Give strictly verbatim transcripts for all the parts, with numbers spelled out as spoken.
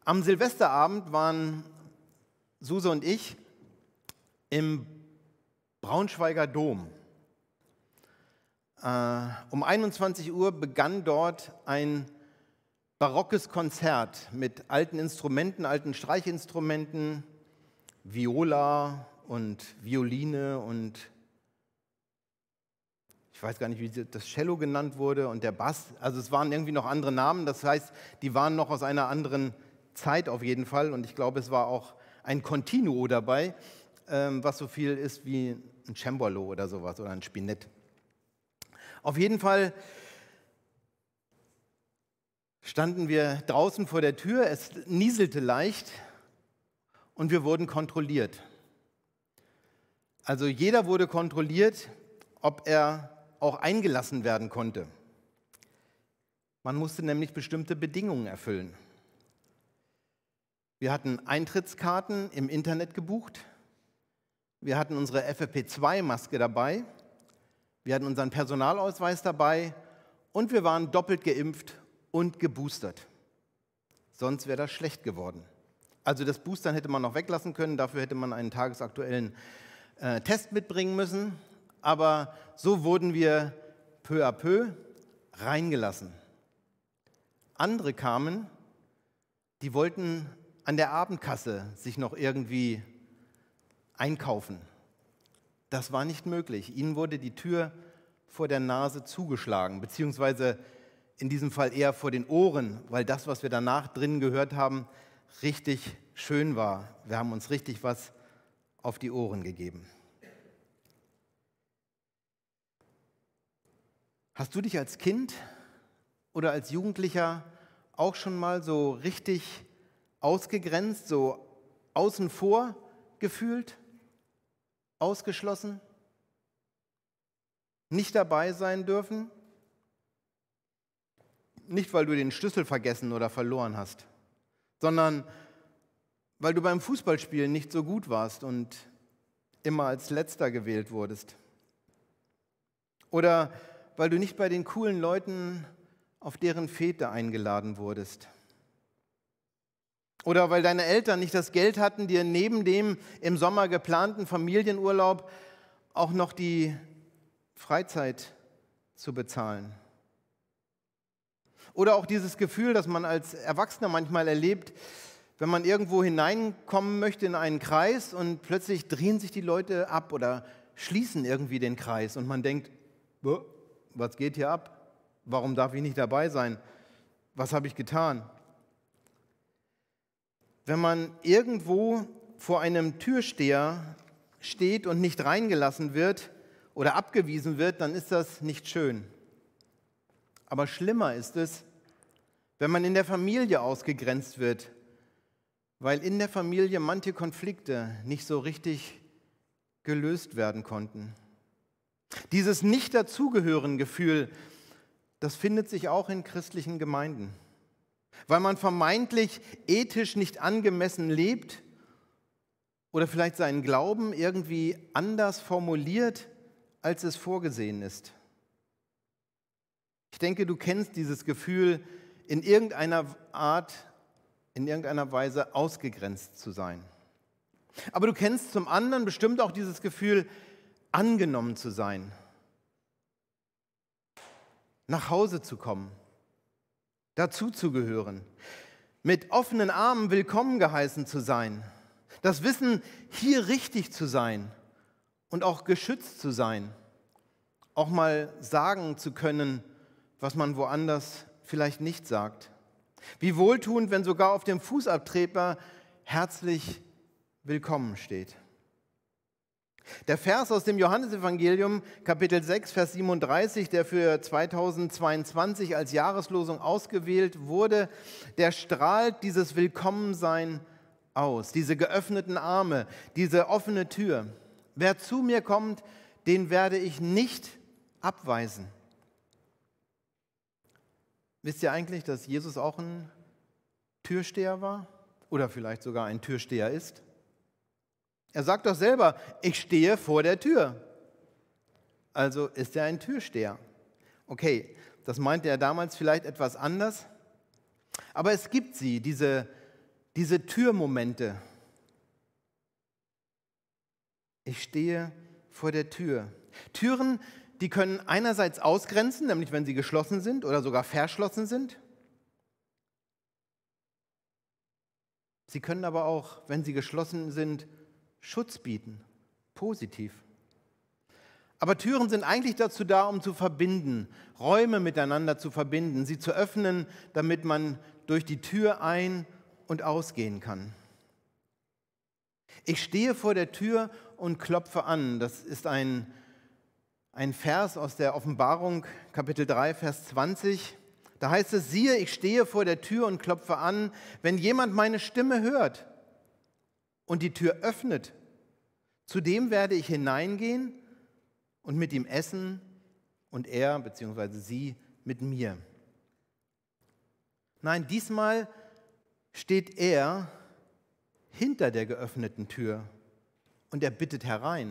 Am Silvesterabend waren Suse und ich im Braunschweiger Dom. Äh, um einundzwanzig Uhr begann dort ein barockes Konzert mit alten Instrumenten, alten Streichinstrumenten, Viola und Violine und ich weiß gar nicht, wie das Cello genannt wurde und der Bass. Also es waren irgendwie noch andere Namen, das heißt, die waren noch aus einer anderen Zeit auf jeden Fall und ich glaube, es war auch ein Continuo dabei, ähm, was so viel ist wie ein Cembalo oder sowas oder ein Spinett. Auf jeden Fall standen wir draußen vor der Tür, es nieselte leicht und wir wurden kontrolliert. Also jeder wurde kontrolliert, ob er auch eingelassen werden konnte. Man musste nämlich bestimmte Bedingungen erfüllen. Wir hatten Eintrittskarten im Internet gebucht, wir hatten unsere F F P zwei Maske dabei, wir hatten unseren Personalausweis dabei und wir waren doppelt geimpft und geboostert. Sonst wäre das schlecht geworden. Also das Boostern hätte man noch weglassen können, dafür hätte man einen tagesaktuellen äh, Test mitbringen müssen, aber so wurden wir peu à peu reingelassen. Andere kamen, die wollten an der Abendkasse sich noch irgendwie einkaufen. Das war nicht möglich. Ihnen wurde die Tür vor der Nase zugeschlagen, beziehungsweise in diesem Fall eher vor den Ohren, weil das, was wir danach drin gehört haben, richtig schön war. Wir haben uns richtig was auf die Ohren gegeben. Hast du dich als Kind oder als Jugendlicher auch schon mal so richtig ausgegrenzt, so außen vor gefühlt, ausgeschlossen, nicht dabei sein dürfen? Nicht, weil du den Schlüssel vergessen oder verloren hast, sondern weil du beim Fußballspielen nicht so gut warst und immer als Letzter gewählt wurdest. Oder weil du nicht bei den coolen Leuten auf deren Fete eingeladen wurdest. Oder weil deine Eltern nicht das Geld hatten, dir neben dem im Sommer geplanten Familienurlaub auch noch die Freizeit zu bezahlen. Oder auch dieses Gefühl, das man als Erwachsener manchmal erlebt, wenn man irgendwo hineinkommen möchte in einen Kreis und plötzlich drehen sich die Leute ab oder schließen irgendwie den Kreis und man denkt, was geht hier ab? Warum darf ich nicht dabei sein? Was habe ich getan? Wenn man irgendwo vor einem Türsteher steht und nicht reingelassen wird oder abgewiesen wird, dann ist das nicht schön. Aber schlimmer ist es, wenn man in der Familie ausgegrenzt wird, weil in der Familie manche Konflikte nicht so richtig gelöst werden konnten. Dieses Nicht-Dazugehören-Gefühl, das findet sich auch in christlichen Gemeinden, weil man vermeintlich ethisch nicht angemessen lebt oder vielleicht seinen Glauben irgendwie anders formuliert, als es vorgesehen ist. Ich denke, du kennst dieses Gefühl, in irgendeiner Art, in irgendeiner Weise ausgegrenzt zu sein. Aber du kennst zum anderen bestimmt auch dieses Gefühl, angenommen zu sein, nach Hause zu kommen, dazuzugehören, mit offenen Armen willkommen geheißen zu sein, das Wissen, hier richtig zu sein und auch geschützt zu sein, auch mal sagen zu können, was man woanders vielleicht nicht sagt. Wie wohltuend, wenn sogar auf dem Fußabtreter herzlich willkommen steht. Der Vers aus dem Johannesevangelium, Kapitel sechs, Vers siebenunddreißig, der für zweitausendzweiundzwanzig als Jahreslosung ausgewählt wurde, der strahlt dieses Willkommensein aus, diese geöffneten Arme, diese offene Tür. Wer zu mir kommt, den werde ich nicht abweisen. Wisst ihr eigentlich, dass Jesus auch ein Türsteher war oder vielleicht sogar ein Türsteher ist? Er sagt doch selber, ich stehe vor der Tür. Also ist er ein Türsteher. Okay, das meinte er damals vielleicht etwas anders, aber es gibt sie, diese diese Türmomente. Ich stehe vor der Tür. Türen, die können einerseits ausgrenzen, nämlich wenn sie geschlossen sind oder sogar verschlossen sind. Sie können aber auch, wenn sie geschlossen sind, Schutz bieten, positiv. Aber Türen sind eigentlich dazu da, um zu verbinden, Räume miteinander zu verbinden, sie zu öffnen, damit man durch die Tür ein- und ausgehen kann. Ich stehe vor der Tür und klopfe an. Das ist ein, ein Vers aus der Offenbarung, Kapitel drei, Vers zwanzig. Da heißt es, siehe, ich stehe vor der Tür und klopfe an. Wenn jemand meine Stimme hört und die Tür öffnet, zu dem werde ich hineingehen und mit ihm essen und er bzw. sie mit mir. Nein, diesmal steht er hinter der geöffneten Tür und er bittet herein.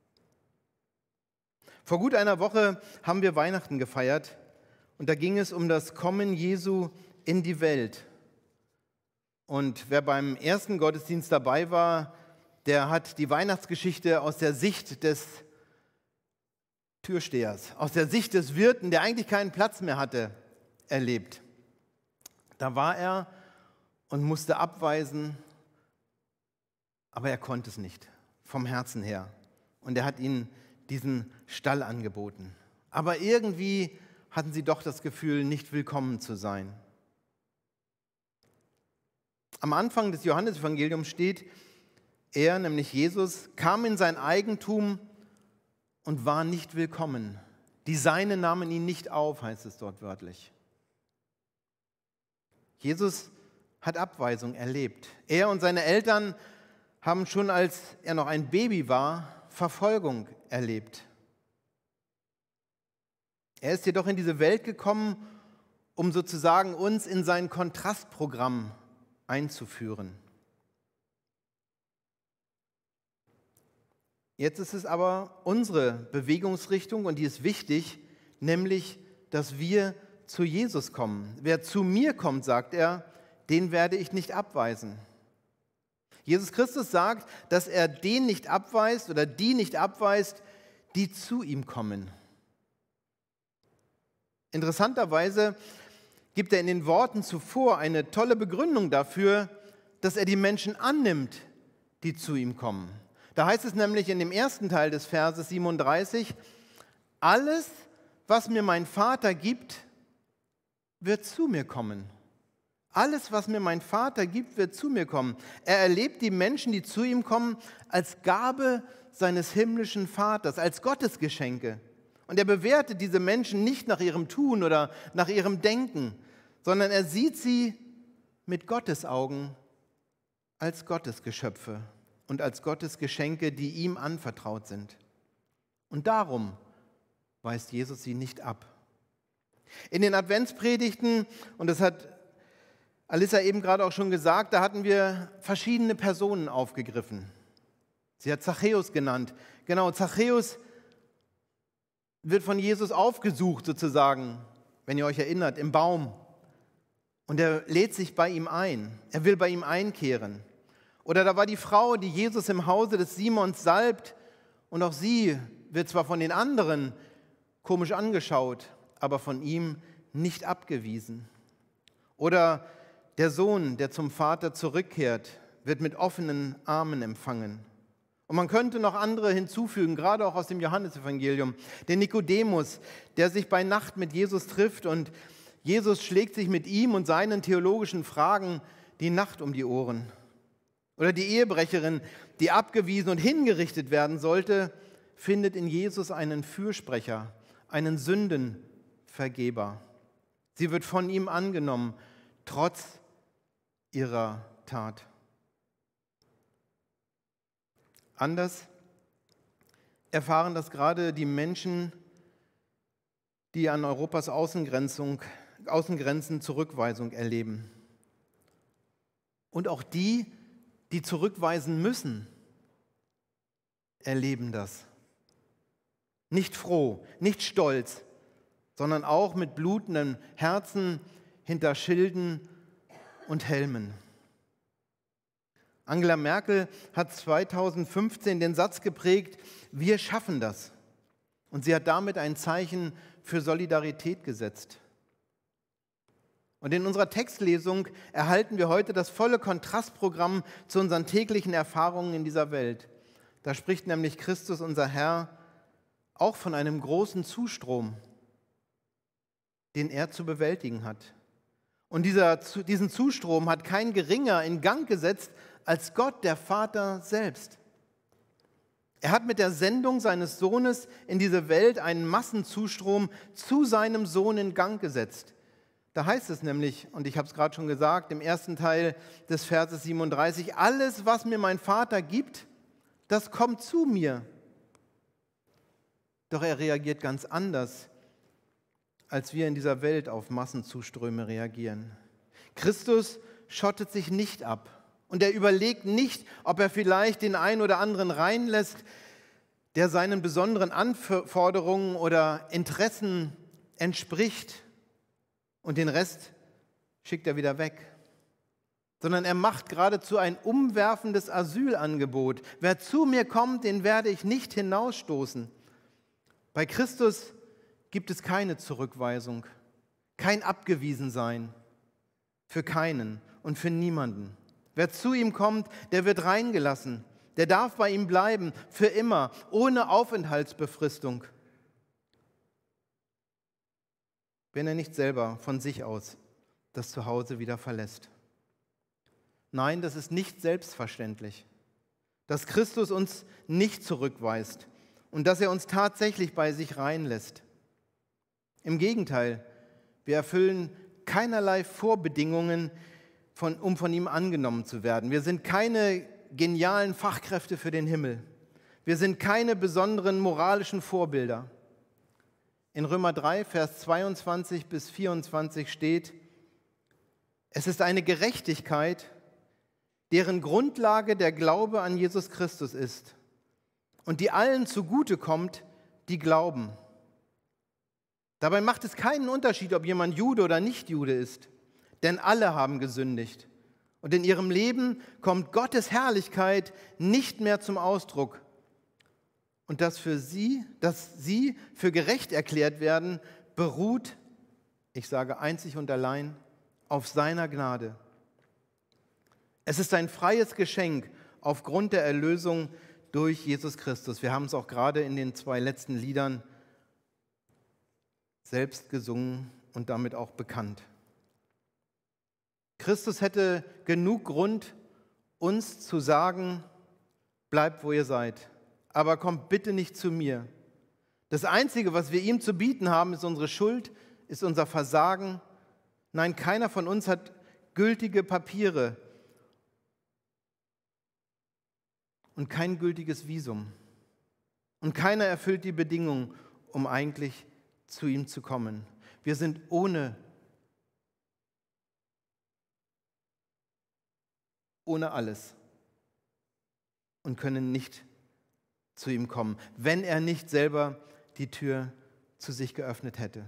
Vor gut einer Woche haben wir Weihnachten gefeiert und da ging es um das Kommen Jesu in die Welt. Und wer beim ersten Gottesdienst dabei war, der hat die Weihnachtsgeschichte aus der Sicht des Türstehers, aus der Sicht des Wirten, der eigentlich keinen Platz mehr hatte, erlebt. Da war er und musste abweisen, aber er konnte es nicht, vom Herzen her. Und er hat ihnen diesen Stall angeboten. Aber irgendwie hatten sie doch das Gefühl, nicht willkommen zu sein. Am Anfang des Johannesevangeliums steht, er, nämlich Jesus, kam in sein Eigentum und war nicht willkommen. Die Seinen nahmen ihn nicht auf, heißt es dort wörtlich. Jesus hat Abweisung erlebt. Er und seine Eltern haben schon, als er noch ein Baby war, Verfolgung erlebt. Er ist jedoch in diese Welt gekommen, um sozusagen uns in sein Kontrastprogramm einzuführen. Jetzt ist es aber unsere Bewegungsrichtung und die ist wichtig, nämlich, dass wir zu Jesus kommen. Wer zu mir kommt, sagt er, den werde ich nicht abweisen. Jesus Christus sagt, dass er den nicht abweist oder die nicht abweist, die zu ihm kommen. Interessanterweise gibt er in den Worten zuvor eine tolle Begründung dafür, dass er die Menschen annimmt, die zu ihm kommen. Da heißt es nämlich in dem ersten Teil des Verses siebenunddreißig, alles, was mir mein Vater gibt, wird zu mir kommen. Alles, was mir mein Vater gibt, wird zu mir kommen. Er erlebt die Menschen, die zu ihm kommen, als Gabe seines himmlischen Vaters, als Gottesgeschenke. Und er bewertet diese Menschen nicht nach ihrem Tun oder nach ihrem Denken, sondern er sieht sie mit Gottes Augen als Gottesgeschöpfe und als Gottesgeschenke, die ihm anvertraut sind. Und darum weist Jesus sie nicht ab. In den Adventspredigten, und das hat Alissa eben gerade auch schon gesagt, da hatten wir verschiedene Personen aufgegriffen. Sie hat Zachäus genannt. Genau, Zachäus wird von Jesus aufgesucht sozusagen, wenn ihr euch erinnert, im Baum. Und er lädt sich bei ihm ein. Er will bei ihm einkehren. Oder da war die Frau, die Jesus im Hause des Simons salbt. Und auch sie wird zwar von den anderen komisch angeschaut, aber von ihm nicht abgewiesen. Oder der Sohn, der zum Vater zurückkehrt, wird mit offenen Armen empfangen. Und man könnte noch andere hinzufügen, gerade auch aus dem Johannesevangelium. Der Nikodemus, der sich bei Nacht mit Jesus trifft und Jesus schlägt sich mit ihm und seinen theologischen Fragen die Nacht um die Ohren. Oder die Ehebrecherin, die abgewiesen und hingerichtet werden sollte, findet in Jesus einen Fürsprecher, einen Sündenvergeber. Sie wird von ihm angenommen, trotz ihrer Tat. Anders erfahren das gerade die Menschen, die an Europas Außengrenzung, Außengrenzen Zurückweisung erleben. Und auch die, die zurückweisen müssen, erleben das. Nicht froh, nicht stolz, sondern auch mit blutenden Herzen hinter Schilden und Helmen. Angela Merkel hat zweitausendfünfzehn den Satz geprägt, wir schaffen das. Und sie hat damit ein Zeichen für Solidarität gesetzt. Und in unserer Textlesung erhalten wir heute das volle Kontrastprogramm zu unseren täglichen Erfahrungen in dieser Welt. Da spricht nämlich Christus, unser Herr, auch von einem großen Zustrom, den er zu bewältigen hat. Und dieser, diesen Zustrom hat kein Geringer in Gang gesetzt als Gott, der Vater selbst. Er hat mit der Sendung seines Sohnes in diese Welt einen Massenzustrom zu seinem Sohn in Gang gesetzt. Da heißt es nämlich, und ich habe es gerade schon gesagt, im ersten Teil des Verses siebenunddreißig, alles, was mir mein Vater gibt, das kommt zu mir. Doch er reagiert ganz anders, als wir in dieser Welt auf Massenzuströme reagieren. Christus schottet sich nicht ab und er überlegt nicht, ob er vielleicht den einen oder anderen reinlässt, der seinen besonderen Anforderungen oder Interessen entspricht, und den Rest schickt er wieder weg. Sondern er macht geradezu ein umwerfendes Asylangebot. Wer zu mir kommt, den werde ich nicht hinausstoßen. Bei Christus gibt es keine Zurückweisung, kein Abgewiesensein, für keinen und für niemanden. Wer zu ihm kommt, der wird reingelassen, der darf bei ihm bleiben, für immer, ohne Aufenthaltsbefristung. Wenn er nicht selber von sich aus das Zuhause wieder verlässt. Nein, das ist nicht selbstverständlich, dass Christus uns nicht zurückweist und dass er uns tatsächlich bei sich reinlässt. Im Gegenteil, wir erfüllen keinerlei Vorbedingungen, von, um von ihm angenommen zu werden. Wir sind keine genialen Fachkräfte für den Himmel. Wir sind keine besonderen moralischen Vorbilder. In Römer drei, Vers zweiundzwanzig bis vierundzwanzig steht, es ist eine Gerechtigkeit, deren Grundlage der Glaube an Jesus Christus ist und die allen zugutekommt, die glauben. Dabei macht es keinen Unterschied, ob jemand Jude oder nicht Jude ist, denn alle haben gesündigt. Und in ihrem Leben kommt Gottes Herrlichkeit nicht mehr zum Ausdruck. Und dass, für sie, dass sie für gerecht erklärt werden, beruht, ich sage einzig und allein, auf seiner Gnade. Es ist ein freies Geschenk aufgrund der Erlösung durch Jesus Christus. Wir haben es auch gerade in den zwei letzten Liedern selbst gesungen und damit auch bekannt. Christus hätte genug Grund, uns zu sagen, bleibt, wo ihr seid, aber kommt bitte nicht zu mir. Das Einzige, was wir ihm zu bieten haben, ist unsere Schuld, ist unser Versagen. Nein, keiner von uns hat gültige Papiere und kein gültiges Visum. Und keiner erfüllt die Bedingungen, um eigentlich zu ihm zu kommen. Wir sind ohne, ohne alles und können nicht zu ihm kommen, wenn er nicht selber die Tür zu sich geöffnet hätte.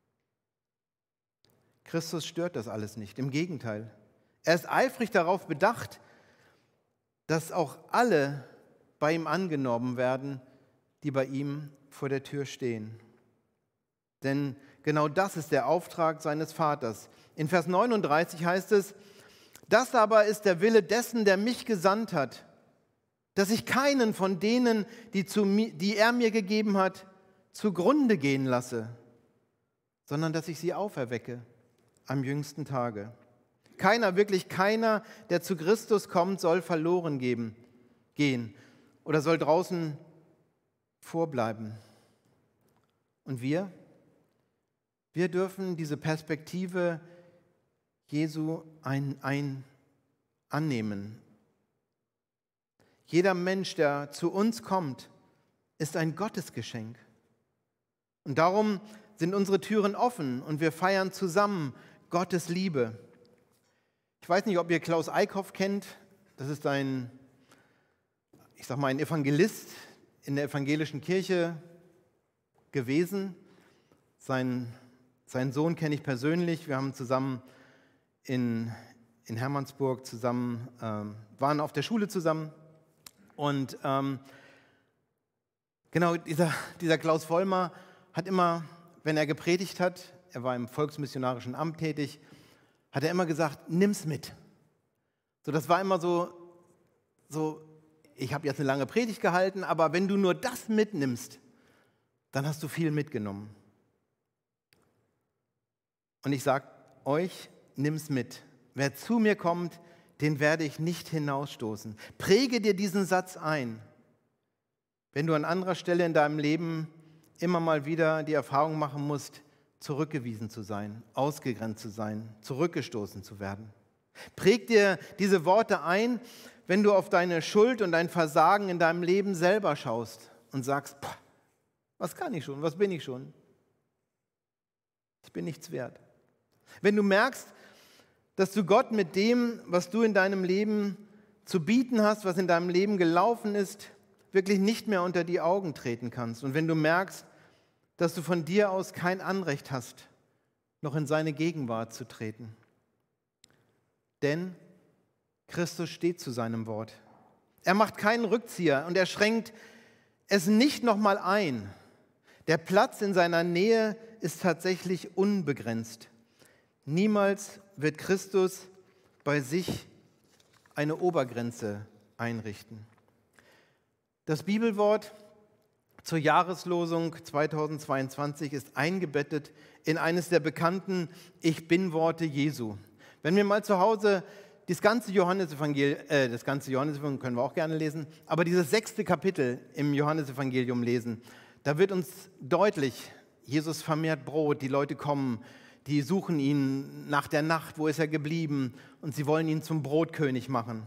Christus stört das alles nicht, im Gegenteil. Er ist eifrig darauf bedacht, dass auch alle bei ihm angenommen werden, die bei ihm vor der Tür stehen. Denn genau das ist der Auftrag seines Vaters. In Vers neununddreißig heißt es, das aber ist der Wille dessen, der mich gesandt hat, dass ich keinen von denen, die, zu mir, die er mir gegeben hat, zugrunde gehen lasse, sondern dass ich sie auferwecke am jüngsten Tage. Keiner, wirklich keiner, der zu Christus kommt, soll verloren geben, gehen oder soll draußen vorbleiben. Und wir? Wir dürfen diese Perspektive Jesu ein, ein annehmen. Jeder Mensch, der zu uns kommt, ist ein Gottesgeschenk. Und darum sind unsere Türen offen und wir feiern zusammen Gottes Liebe. Ich weiß nicht, ob ihr Klaus Eickhoff kennt. Das ist ein, ich sag mal, ein Evangelist in der evangelischen Kirche gewesen. Sein, seinen Sohn kenne ich persönlich. Wir haben zusammen in, in Hermannsburg zusammen, äh, waren auf der Schule zusammen. Und ähm, genau, dieser, dieser Klaus Vollmer hat immer, wenn er gepredigt hat, er war im Volksmissionarischen Amt tätig, hat er immer gesagt, nimm's mit. So, das war immer so, so ich habe jetzt eine lange Predigt gehalten, aber wenn du nur das mitnimmst, dann hast du viel mitgenommen. Und ich sage euch, nimm's mit. Wer zu mir kommt, den werde ich nicht hinausstoßen. Präge dir diesen Satz ein. Wenn du an anderer Stelle in deinem Leben immer mal wieder die Erfahrung machen musst, zurückgewiesen zu sein, ausgegrenzt zu sein, zurückgestoßen zu werden. Präg dir diese Worte ein, wenn du auf deine Schuld und dein Versagen in deinem Leben selber schaust und sagst, was kann ich schon, was bin ich schon? Ich bin nichts wert. Wenn du merkst, dass du Gott mit dem, was du in deinem Leben zu bieten hast, was in deinem Leben gelaufen ist, wirklich nicht mehr unter die Augen treten kannst. Und wenn du merkst, dass du von dir aus kein Anrecht hast, noch in seine Gegenwart zu treten. Denn Christus steht zu seinem Wort. Er macht keinen Rückzieher und er schränkt es nicht nochmal ein. Der Platz in seiner Nähe ist tatsächlich unbegrenzt. Niemals wird Christus bei sich eine Obergrenze einrichten. Das Bibelwort zur Jahreslosung zweitausendzweiundzwanzig ist eingebettet in eines der bekannten Ich-Bin-Worte Jesu. Wenn wir mal zu Hause das ganze Johannesevangelium, äh, das ganze Johannesevangelium können wir auch gerne lesen, aber dieses sechste Kapitel im Johannesevangelium lesen, da wird uns deutlich, Jesus vermehrt Brot, die Leute kommen, die suchen ihn nach der Nacht, wo ist er geblieben, und sie wollen ihn zum Brotkönig machen.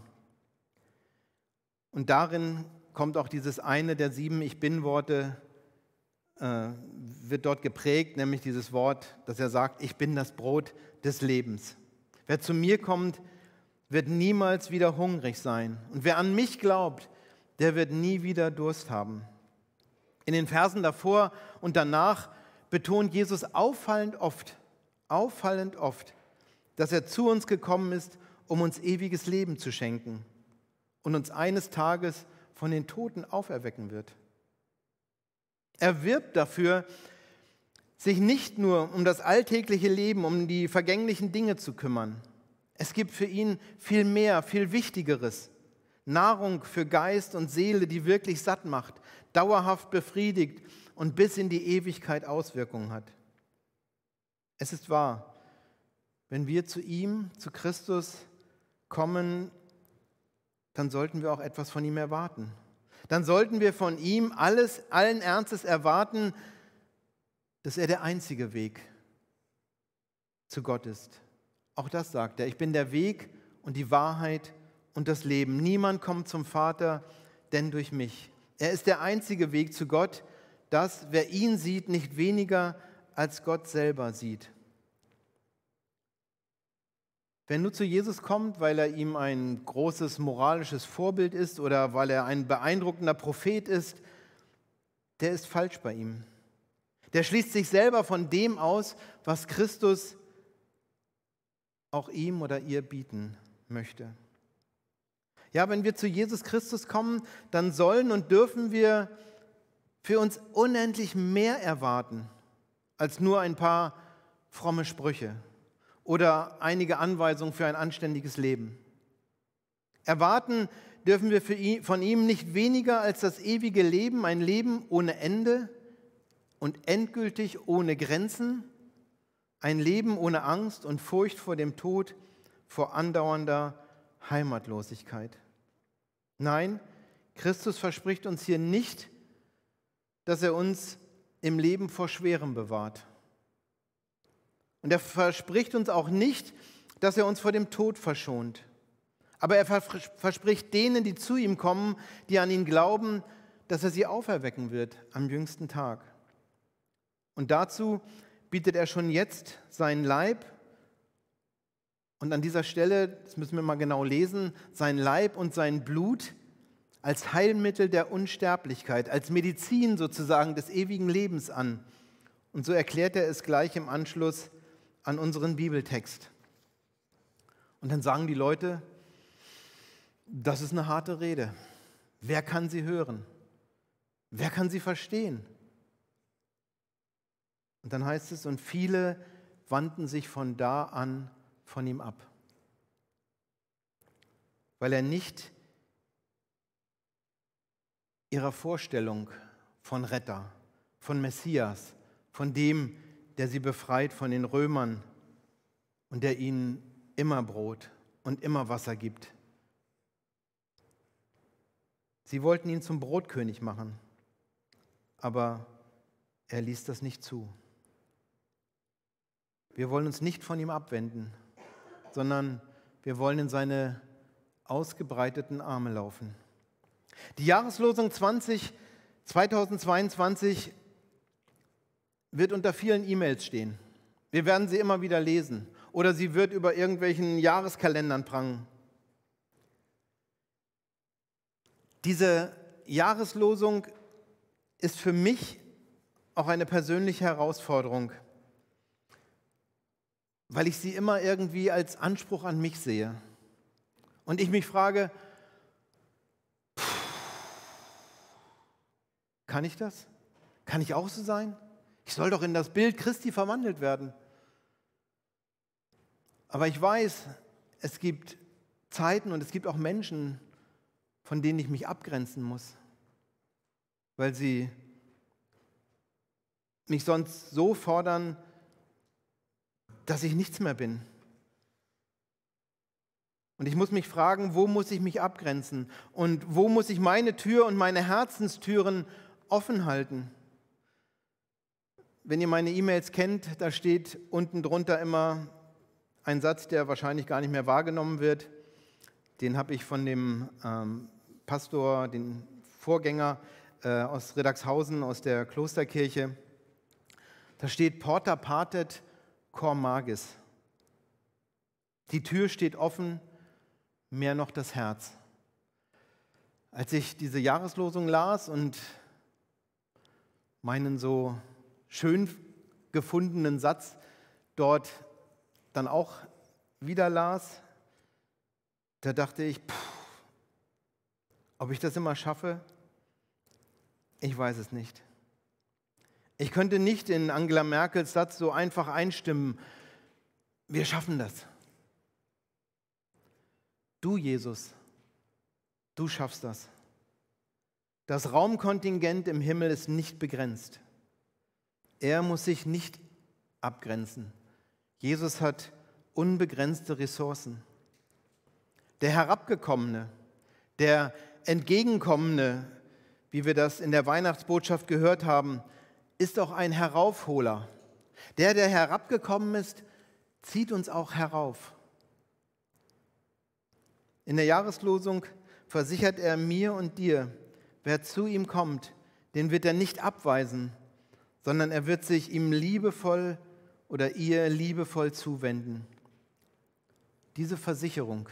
Und darin kommt auch dieses eine der sieben Ich-Bin-Worte, äh, wird dort geprägt, nämlich dieses Wort, dass er sagt, ich bin das Brot des Lebens. Wer zu mir kommt, wird niemals wieder hungrig sein. Und wer an mich glaubt, der wird nie wieder Durst haben. In den Versen davor und danach betont Jesus auffallend oft, auffallend oft, dass er zu uns gekommen ist, um uns ewiges Leben zu schenken und uns eines Tages von den Toten auferwecken wird. Er wirbt dafür, sich nicht nur um das alltägliche Leben, um die vergänglichen Dinge zu kümmern. Es gibt für ihn viel mehr, viel Wichtigeres. Nahrung für Geist und Seele, die wirklich satt macht, dauerhaft befriedigt und bis in die Ewigkeit Auswirkungen hat. Es ist wahr, wenn wir zu ihm, zu Christus kommen, dann sollten wir auch etwas von ihm erwarten. Dann sollten wir von ihm alles, allen Ernstes erwarten, dass er der einzige Weg zu Gott ist. Auch das sagt er. Ich bin der Weg und die Wahrheit und das Leben. Niemand kommt zum Vater, denn durch mich. Er ist der einzige Weg zu Gott, dass, wer ihn sieht, nicht weniger als Gott selber sieht. Wer nur zu Jesus kommt, weil er ihm ein großes moralisches Vorbild ist oder weil er ein beeindruckender Prophet ist, der ist falsch bei ihm. Der schließt sich selber von dem aus, was Christus auch ihm oder ihr bieten möchte. Ja, wenn wir zu Jesus Christus kommen, dann sollen und dürfen wir für uns unendlich mehr erwarten als nur ein paar fromme Sprüche oder einige Anweisungen für ein anständiges Leben. Erwarten dürfen wir für ihn, von ihm nicht weniger als das ewige Leben, ein Leben ohne Ende und endgültig ohne Grenzen, ein Leben ohne Angst und Furcht vor dem Tod, vor andauernder Heimatlosigkeit. Nein, Christus verspricht uns hier nicht, dass er uns im Leben vor Schwerem bewahrt. Und er verspricht uns auch nicht, dass er uns vor dem Tod verschont. Aber er verspricht denen, die zu ihm kommen, die an ihn glauben, dass er sie auferwecken wird am jüngsten Tag. Und dazu bietet er schon jetzt seinen Leib. Und an dieser Stelle, das müssen wir mal genau lesen, sein Leib und sein Blut als Heilmittel der Unsterblichkeit, als Medizin sozusagen des ewigen Lebens an. Und so erklärt er es gleich im Anschluss an unseren Bibeltext. Und dann sagen die Leute, das ist eine harte Rede. Wer kann sie hören? Wer kann sie verstehen? Und dann heißt es, und viele wandten sich von da an von ihm ab, weil er nicht ihrer Vorstellung von Retter, von Messias, von dem, der sie befreit von den Römern und der ihnen immer Brot und immer Wasser gibt. Sie wollten ihn zum Brotkönig machen, aber er ließ das nicht zu. Wir wollen uns nicht von ihm abwenden, sondern wir wollen in seine ausgebreiteten Arme laufen. Die Jahreslosung zwanzig, zweitausendzweiundzwanzig wird unter vielen E-Mails stehen. Wir werden sie immer wieder lesen oder sie wird über irgendwelchen Jahreskalendern prangen. Diese Jahreslosung ist für mich auch eine persönliche Herausforderung, weil ich sie immer irgendwie als Anspruch an mich sehe. Und ich mich frage, kann ich das? Kann ich auch so sein? Ich soll doch in das Bild Christi verwandelt werden. Aber ich weiß, es gibt Zeiten und es gibt auch Menschen, von denen ich mich abgrenzen muss, weil sie mich sonst so fordern, dass ich nichts mehr bin. Und ich muss mich fragen, wo muss ich mich abgrenzen und wo muss ich meine Tür und meine Herzenstüren offen halten? Wenn ihr meine E-Mails kennt, da steht unten drunter immer ein Satz, der wahrscheinlich gar nicht mehr wahrgenommen wird. Den habe ich von dem ähm, Pastor, den Vorgänger äh, aus Riddagshausen, aus der Klosterkirche. Da steht Porta patet cor magis. Die Tür steht offen, mehr noch das Herz. Als ich diese Jahreslosung las und meinen so schön gefundenen Satz dort dann auch wieder las, da dachte ich, pff, ob ich das immer schaffe, ich weiß es nicht. Ich könnte nicht in Angela Merkels Satz so einfach einstimmen, wir schaffen das. Du, Jesus, du schaffst das. Das Raumkontingent im Himmel ist nicht begrenzt. Er muss sich nicht abgrenzen. Jesus hat unbegrenzte Ressourcen. Der Herabgekommene, der Entgegenkommene, wie wir das in der Weihnachtsbotschaft gehört haben, ist auch ein Heraufholer. Der, der herabgekommen ist, zieht uns auch herauf. In der Jahreslosung versichert er mir und dir, wer zu ihm kommt, den wird er nicht abweisen, sondern er wird sich ihm liebevoll oder ihr liebevoll zuwenden. Diese Versicherung,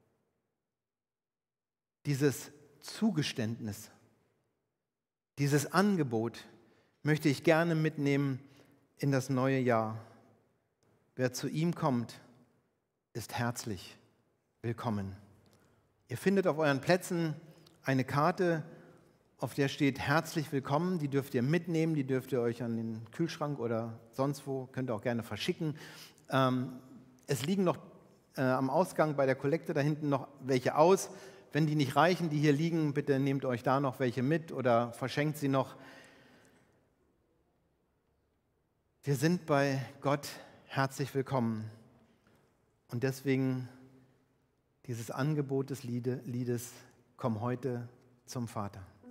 dieses Zugeständnis, dieses Angebot möchte ich gerne mitnehmen in das neue Jahr. Wer zu ihm kommt, ist herzlich willkommen. Ihr findet auf euren Plätzen eine Karte, auf der steht herzlich willkommen. Die dürft ihr mitnehmen, die dürft ihr euch an den Kühlschrank oder sonst wo, könnt ihr auch gerne verschicken. Ähm, es liegen noch äh, am Ausgang bei der Kollekte da hinten noch welche aus. Wenn die nicht reichen, die hier liegen, bitte nehmt euch da noch welche mit oder verschenkt sie noch. Wir sind bei Gott herzlich willkommen. Und deswegen dieses Angebot des Liedes, komm heute zum Vater.